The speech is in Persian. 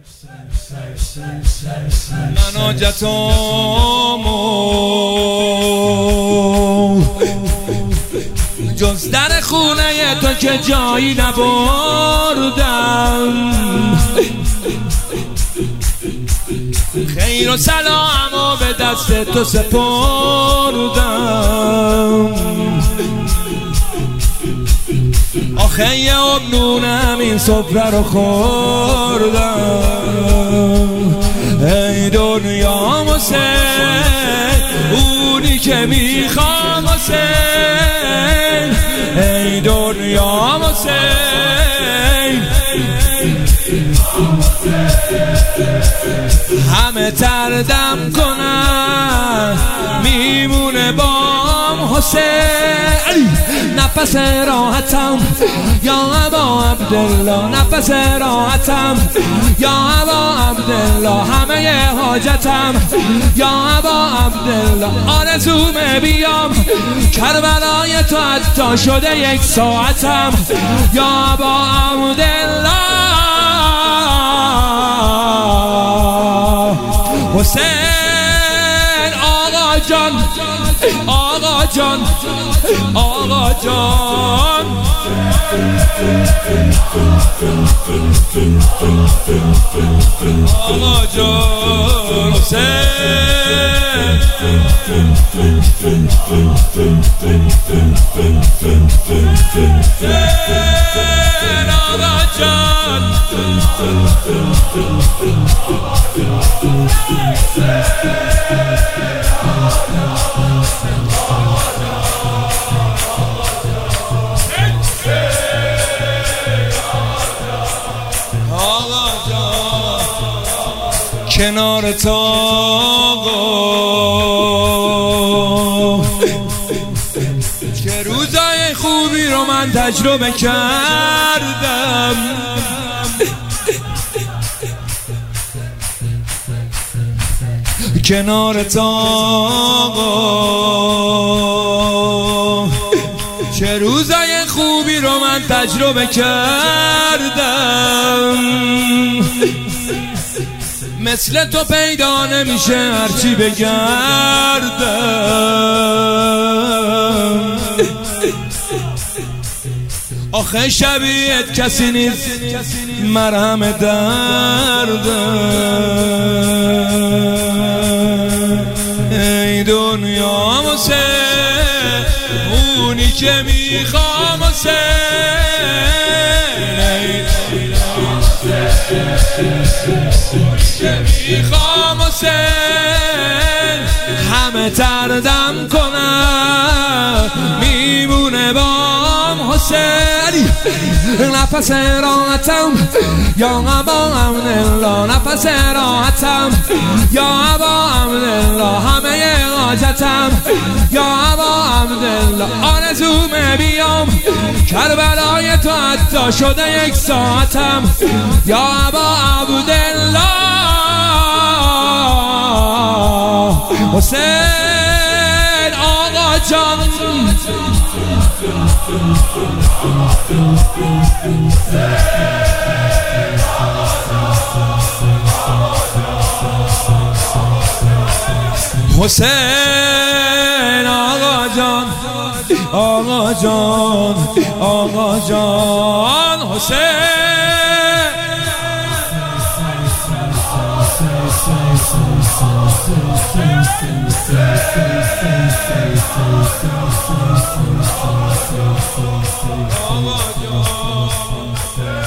مناجتامو جز در خونه تو که جایی نبردم، خیر و سلامو به دست تو سپردم. آخه یه نونم این سفره رو خوردم. ای دنیا حسین، اونی که میخوام حسین. ای دنیا حسین، همه تردم کنن میمونه بام حسین. نفس راحتم یا ابا عبدالله، نفس راحتم یا ابا عبدالله، همه حاجتم یا ابا عبدالله. آرزومه بیام کربلای تو حتی شده یک ساعتم یا ابا عبدالله. حسین آقا جان، آقا جان، آقا جان، آقا جان حسین. آقا جان، کنار تو آقا که روزای خوبی رو من تجربه کردم. کنار تو آقا چه روزای خوبی رو من تجربه کردم. مثل تو پیدا نمیشه هرچی بگردم. آخه شبیهت کسی نیست مرهم دردم. ای دنیا حسین، اونی که میخوام حسین. ای میخوام حسین، همه تردم کنم میمونه بام حسین. نفس راحتم یا ابا عبدالله، نفس راحتم یا ابا عبدالله، همه حاجتم یا ابا عبدالله. آرزومه بیام کربلای تو حتی شده یک ساعتم یا ابا عبدالله. حسین آقا جان، حسین آقا جان، آقا جان، آقا جان حسین. آقا جان